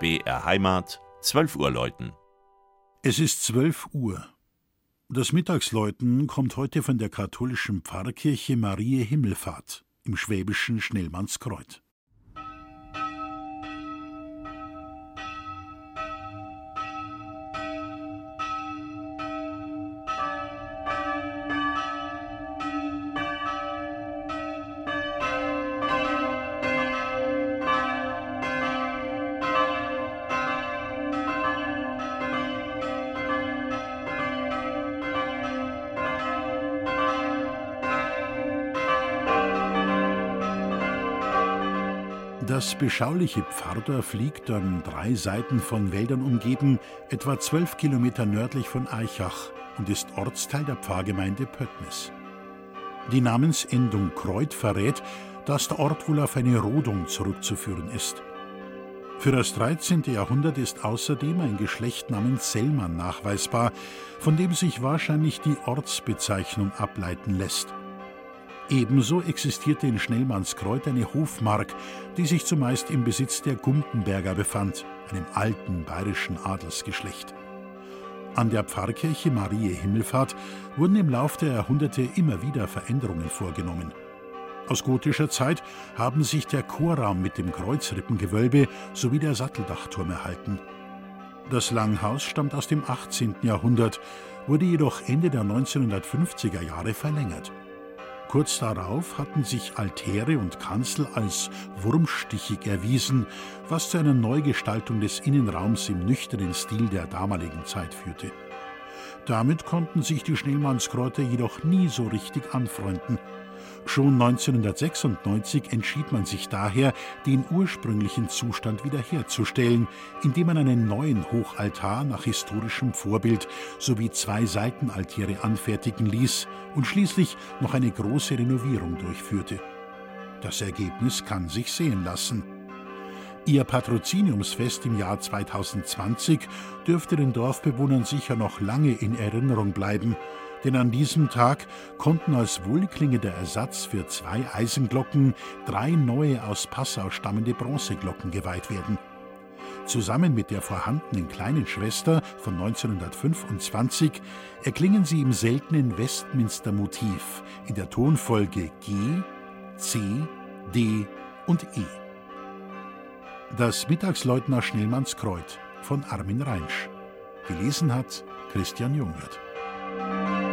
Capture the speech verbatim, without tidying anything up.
B R Heimat, zwölf Uhr läuten. Es ist zwölf Uhr. Das Mittagsläuten kommt heute von der katholischen Pfarrkirche Mariä Himmelfahrt im schwäbischen Schnellmannskreuth. Das beschauliche Pfarrdorf liegt an drei Seiten von Wäldern umgeben, etwa zwölf Kilometer nördlich von Aichach und ist Ortsteil der Pfarrgemeinde Pöttnis. Die Namensendung Kreuth verrät, dass der Ort wohl auf eine Rodung zurückzuführen ist. Für das dreizehnte Jahrhundert ist außerdem ein Geschlecht namens Sellmann nachweisbar, von dem sich wahrscheinlich die Ortsbezeichnung ableiten lässt. Ebenso existierte in Schnellmannskreuth eine Hofmark, die sich zumeist im Besitz der Gumpenberger befand, einem alten bayerischen Adelsgeschlecht. An der Pfarrkirche Mariä Himmelfahrt wurden im Lauf der Jahrhunderte immer wieder Veränderungen vorgenommen. Aus gotischer Zeit haben sich der Chorraum mit dem Kreuzrippengewölbe sowie der Satteldachturm erhalten. Das Langhaus stammt aus dem achtzehnten Jahrhundert, wurde jedoch Ende der neunzehnhundertfünfziger Jahre verlängert. Kurz darauf hatten sich Altäre und Kanzel als wurmstichig erwiesen, was zu einer Neugestaltung des Innenraums im nüchternen Stil der damaligen Zeit führte. Damit konnten sich die Schnellmannskreuter jedoch nie so richtig anfreunden. Schon neunzehnhundertsechsundneunzig entschied man sich daher, den ursprünglichen Zustand wiederherzustellen, indem man einen neuen Hochaltar nach historischem Vorbild sowie zwei Seitenaltäre anfertigen ließ und schließlich noch eine große Renovierung durchführte. Das Ergebnis kann sich sehen lassen. Ihr Patroziniumsfest im Jahr zweitausendzwanzig dürfte den Dorfbewohnern sicher noch lange in Erinnerung bleiben, denn an diesem Tag konnten als wohlklingender Ersatz für zwei Eisenglocken drei neue aus Passau stammende Bronzeglocken geweiht werden. Zusammen mit der vorhandenen kleinen Schwester von neunzehnhundertfünfundzwanzig erklingen sie im seltenen Westminster-Motiv in der Tonfolge G, C, D und E. Das Mittagsläuten aus Schnellmannskreuth von Armin Reinsch. Gelesen hat Christian Jungwirth.